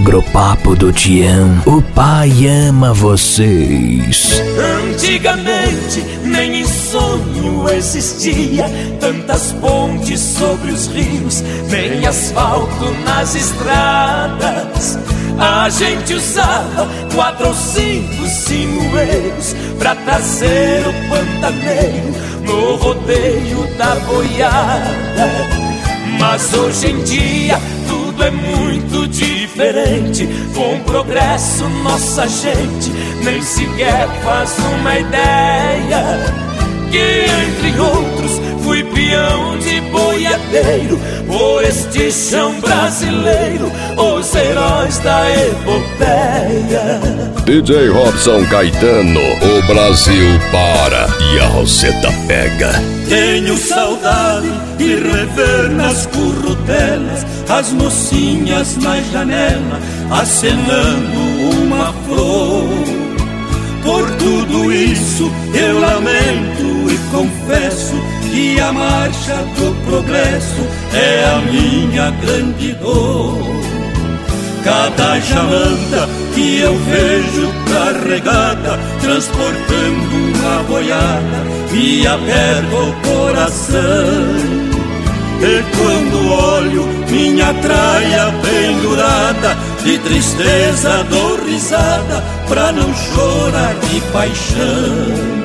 Agropapo do Tião, o pai ama vocês. Antigamente nem em sonho existia tantas pontes sobre os rios, nem asfalto nas estradas. A gente usava 4 ou 5 sinueiros pra trazer o pantaneiro no rodeio da boiada. Mas hoje em dia tudo é muito diferente. Com o progresso nossa gente nem sequer faz uma ideia que, entre outros, fui peão de boiadeiro por este chão brasileiro, os heróis da epopeia. DJ Robson Caetano, o Brasil para e a Roseta pega. Tenho saudade de rever nas currutelas as mocinhas na janela acenando uma flor. Por tudo isso eu lamento e confesso que a marcha do progresso é a minha grande dor. Cada jamanta que eu vejo carregada, transportando uma boiada, me aperta o coração. E quando olho minha traia pendurada, de tristeza dou risada pra não chorar de paixão.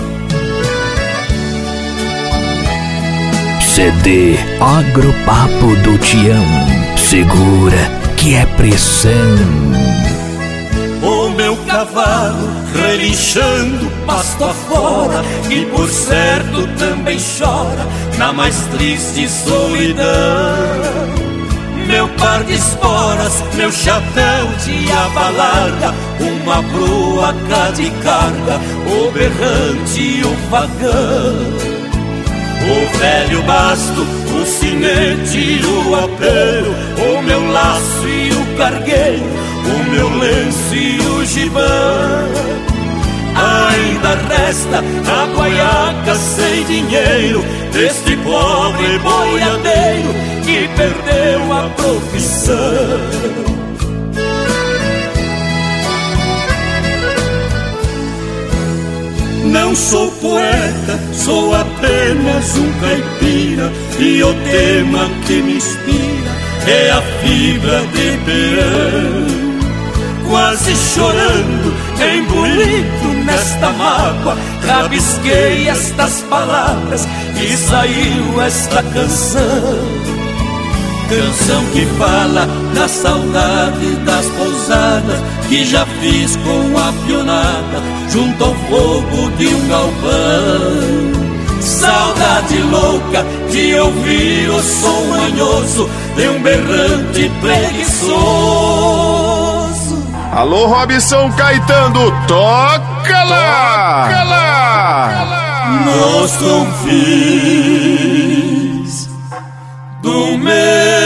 CD Agropapo do Tião, segura que é pressão. O meu cavalo relinchando pasto afora, e por certo também chora na mais triste solidão. Meu par de esporas, meu chapéu de aba larga, uma proa cá de carga, o berrante e o vagão. O velho basto, o sinete e o apelo, o meu laço e o cargueiro, o meu lenço e o gibão. Ainda resta a guaiaca sem dinheiro deste pobre boiadeiro que perdeu a profissão. Não sou poeta, sou apenas um caipira, e o tema que me inspira é a fibra de peão. Quase chorando, embolido nesta mágoa, rabisquei estas palavras e saiu esta canção. Canção que fala da saudade das pousadas que já fiz com a pionada junto ao fogo de um galpão. Saudade louca de ouvir o som manhoso de um berrante preguiçoso. Alô, Robson Caetano, toca lá! Toca lá! Nos confins do meu